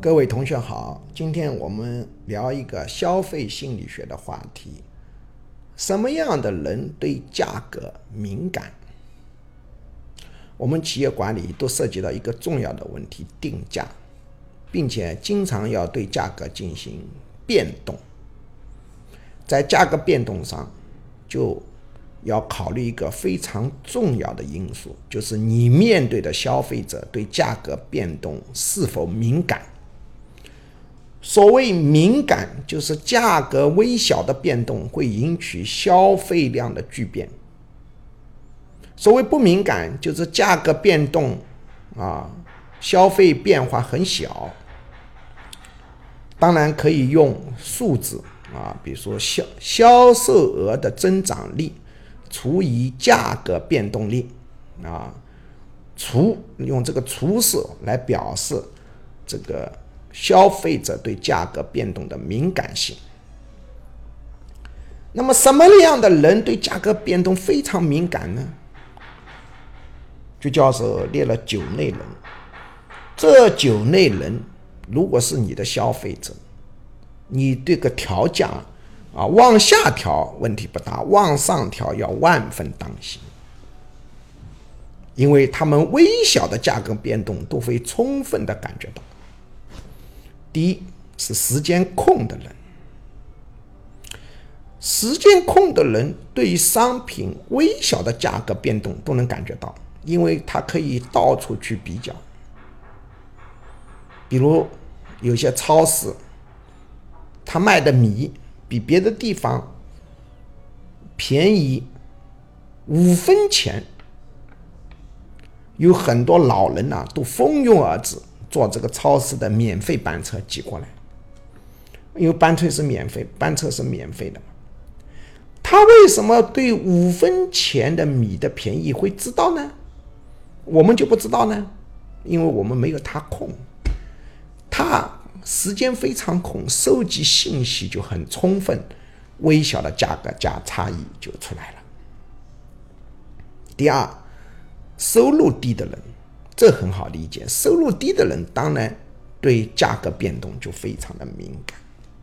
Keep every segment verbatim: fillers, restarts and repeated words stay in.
各位同学好，今天我们聊一个消费心理学的话题。什么样的人对价格敏感？我们企业管理都涉及到一个重要的问题，定价，并且经常要对价格进行变动。在价格变动上，就要考虑一个非常重要的因素，就是你面对的消费者对价格变动是否敏感。所谓敏感，就是价格微小的变动会引起消费量的巨变。所谓不敏感，就是价格变动啊，消费变化很小。当然可以用数字啊，比如说销销售额的增长率除以价格变动率啊，除用这个除式来表示这个消费者对价格变动的敏感性。那么什么样的人对价格变动非常敏感呢？就教授列了九类人。这九类人如果是你的消费者，你这个调价啊，往下调问题不大，往上调要万分当心，因为他们微小的价格变动都会充分的感觉到。第一是时间控的人，时间控的人对于商品微小的价格变动都能感觉到，因为他可以到处去比较。比如有些超市，他卖的米比别的地方便宜五分钱，有很多老人啊都蜂拥而至，坐这个超市的免费班车挤过来，因为班车是免费，班车是免费的嘛。他为什么对五分钱的米的便宜会知道呢？我们就不知道呢？因为我们没有他空，他时间非常空，收集信息就很充分，微小的价格价差异就出来了。第二，收入低的人，这很好理解，收入低的人当然对价格变动就非常的敏感。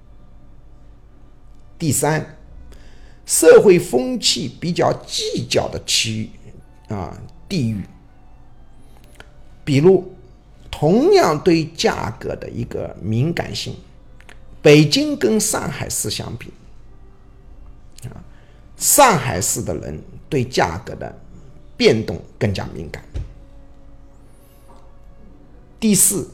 第三，社会风气比较计较的区域啊地域，比如同样对价格的一个敏感性，北京跟上海市相比啊，上海市的人对价格的变动更加敏感。第四，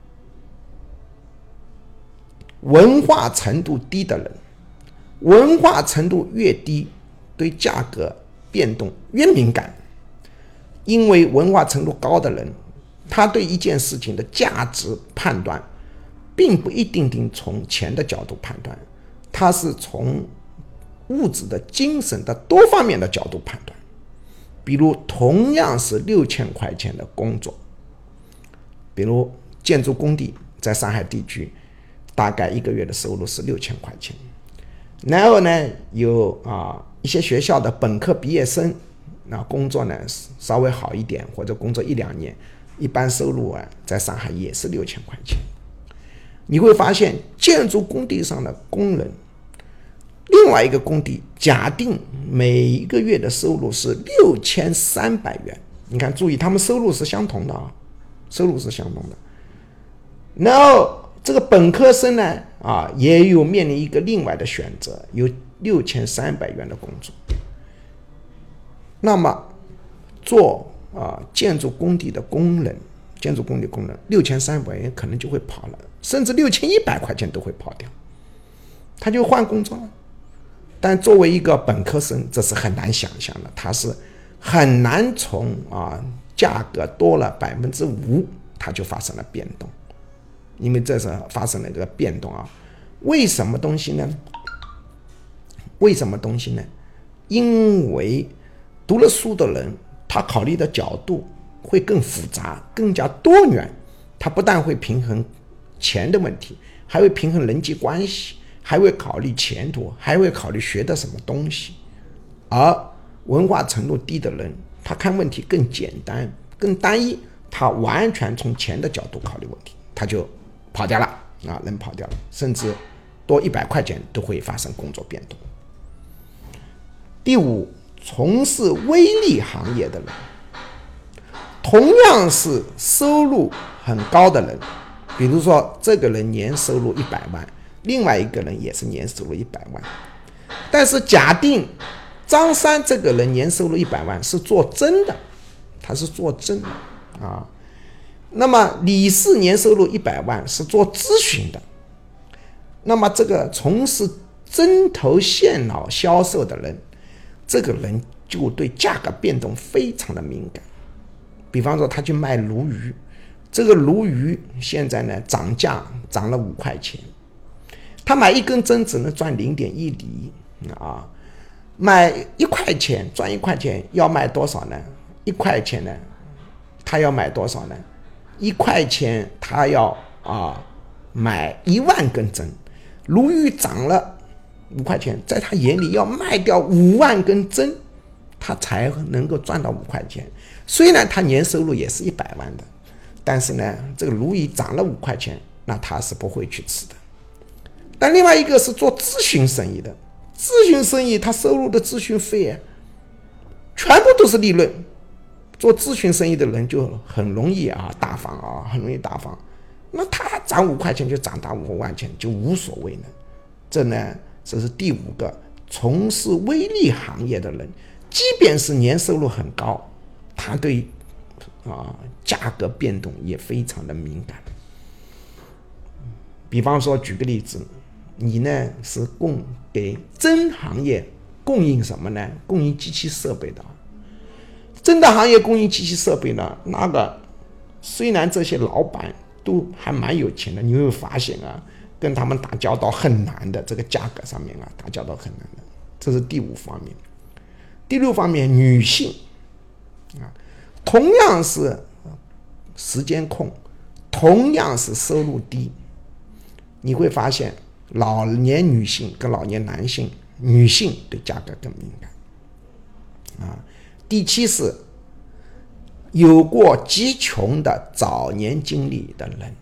文化程度低的人，文化程度越低，对价格变动越敏感。因为文化程度高的人，他对一件事情的价值判断并不一定定从钱的角度判断，他是从物质的、精神的多方面的角度判断。比如同样是六千块钱的工作，比如建筑工地在上海地区大概一个月的收入是六千块钱，然后呢有啊一些学校的本科毕业生，那工作呢稍微好一点，或者工作一两年，一般收入啊在上海也是六千块钱。你会发现建筑工地上的工人，另外一个工地假定每一个月的收入是六千三百元，你看注意他们收入是相同的啊，收入是相同的。然后这个本科生呢啊也有面临一个另外的选择，有六千三百元的工作。那么做啊建筑工地的工人，建筑工地工人六千三百元可能就会跑了，甚至六千一百块钱都会跑掉，他就换工作了。但作为一个本科生，这是很难想象的，他是很难从啊价格多了百分之五，它就发生了变动，因为这是发生了一个变动啊。为什么东西呢？为什么东西呢？因为读了书的人，他考虑的角度会更复杂，更加多元。他不但会平衡钱的问题，还会平衡人际关系，还会考虑前途，还会考虑学的什么东西。而文化程度低的人，他看问题更简单、更单一，他完全从钱的角度考虑问题，他就跑掉了啊，人跑掉了，甚至多一百块钱都会发生工作变动。第五，从事微利行业的人，同样是收入很高的人，比如说这个人年收入一百万，另外一个人也是年收入一百万，但是假定张三这个人年收入一百万是做真的，他是做真的啊。那么李四年收入一百万是做咨询的，那么这个从事针头线脑销售的人，这个人就对价格变动非常的敏感。比方说他去卖鲈鱼，这个鲈鱼现在呢涨价涨了五块钱，他买一根针只能赚零点一厘啊，卖一块钱赚一块钱要卖多少呢？一块钱呢，他要买多少呢？一块钱他要啊买一万根针，鲈鱼涨了五块钱，在他眼里要卖掉五万根针，他才能够赚到五块钱。虽然他年收入也是一百万的，但是呢，这个鲈鱼涨了五块钱，那他是不会去吃的。但另外一个是做咨询生意的，咨询生意他收入的咨询费啊，全部都是利润。做咨询生意的人就很容易啊大方啊，很容易大方。那他涨五块钱就涨到五万钱就无所谓了。这呢，这是第五个，从事微利行业的人，即便是年收入很高，他对啊价格变动也非常的敏感。比方说，举个例子，你呢是供给针行业供应什么呢？供应机器设备的。针的行业供应机器设备呢，那个虽然这些老板都还蛮有钱的，你会发现啊，跟他们打交道很难的，这个价格上面啊，打交道很难的。这是第五方面。第六方面，女性啊，同样是时间控，同样是收入低，你会发现老年女性跟老年男性，女性对价格更敏感啊。第七是有过极穷的早年经历的人，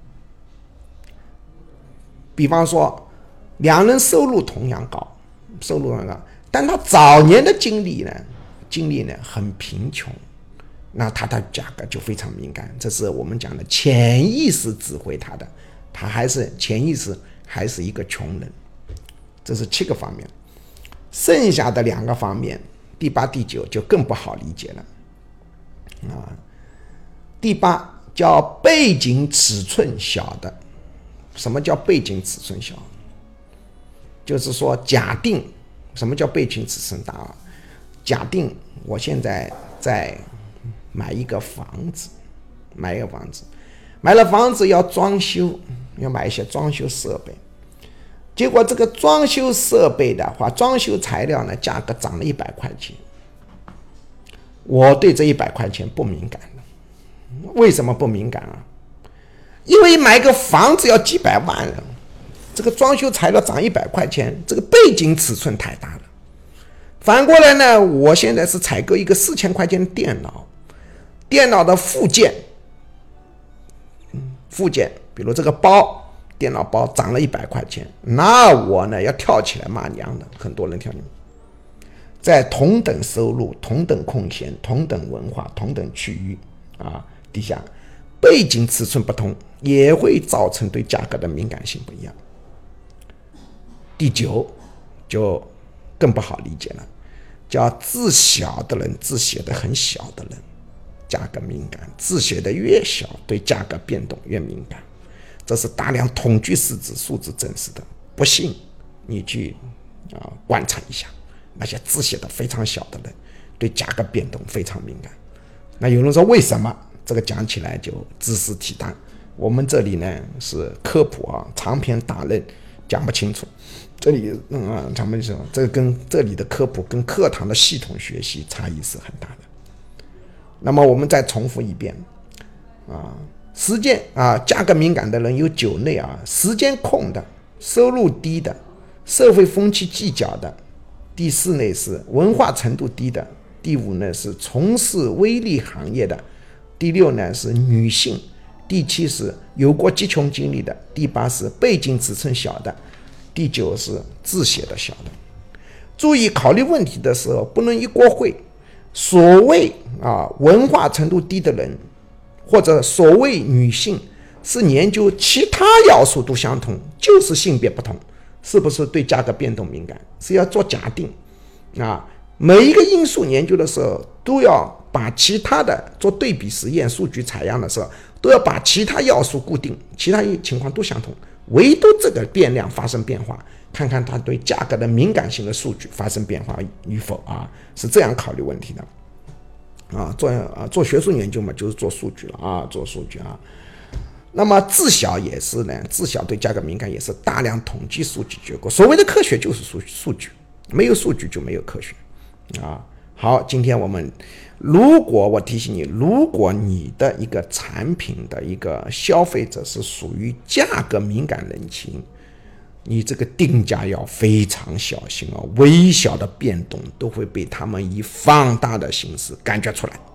比方说两人收入同样高，收入同样高，但他早年的经历呢，经历呢很贫穷，那他的价格就非常敏感。这是我们讲的潜意识指挥他的，他还是潜意识还是一个穷人。这是七个方面，剩下的两个方面。第八、第九就更不好理解了啊。第八叫背景尺寸小的。什么叫背景尺寸小？就是说，假定什么叫背景尺寸大啊？假定我现在在买一个房子，买一个房子，买了房子要装修，要买一些装修设备。结果这个装修设备的话，装修材料呢，价格涨了一百块钱。我对这一百块钱不敏感了。为什么不敏感啊？因为买个房子要几百万了，这个装修材料涨一百块钱，这个背景尺寸太大了。反过来呢，我现在是采购一个四千块钱的电脑，电脑的附件，附件，比如这个包。电脑包涨了一百块钱，那我呢要跳起来骂娘的，很多人跳起来。在同等收入、同等空闲、同等文化、同等区域啊底下，背景尺寸不同，也会造成对价格的敏感性不一样。第九就更不好理解了，叫字小的人，字写的很小的人，价格敏感，字写的越小，对价格变动越敏感。这是大量统计数字数字证实的，不信你去啊观察一下，那些字写的非常小的人，对价格变动非常敏感。那有人说为什么？这个讲起来就知识体大，我们这里呢是科普啊，长篇大论讲不清楚。这里嗯，咱们说这个跟这里的科普跟课堂的系统学习差异是很大的。那么我们再重复一遍啊。时间啊，价格敏感的人有九类啊：时间控的、收入低的、社会风气计较的；第四类是文化程度低的；第五呢是从事微利行业的；第六呢是女性； 第七是有过极穷经历的，第八是背景尺寸小的，第九是字写的小的。注意考虑问题的时候不能一锅烩。所谓啊文化程度低的人，或者所谓女性，是研究其他要素都相同，就是性别不同，是不是对价格变动敏感？是要做假定啊。每一个因素研究的时候，都要把其他的做对比实验数据采样的时候，都要把其他要素固定，其他情况都相同，唯独这个变量发生变化，看看它对价格的敏感性的数据发生变化与否啊，是这样考虑问题的啊。做啊做学术研究嘛，就是做数据了啊，做数据啊。那么字小也是呢，字小对价格敏感也是大量统计数据结果。所谓的科学就是数数据，没有数据就没有科学啊。好，今天我们如果我提醒你，如果你的一个产品的一个消费者是属于价格敏感人群，你这个定价要非常小心哦，微小的变动都会被他们以放大的形式感觉出来。